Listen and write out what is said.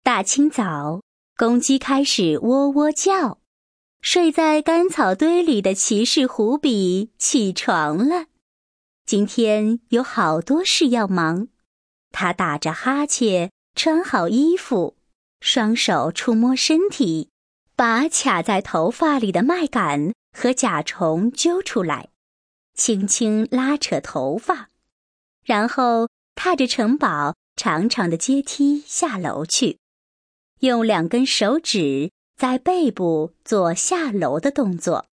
大清早，公鸡开始喔喔叫。睡在干草堆里的骑士胡比起床了。今天有好多事要忙。他打着哈欠，穿好衣服，双手触摸身体，把卡在头发里的麦秆和甲虫揪出来，轻轻拉扯头发，然后踏着城堡长长的阶梯下楼去，用2根手指在背部做下楼的动作。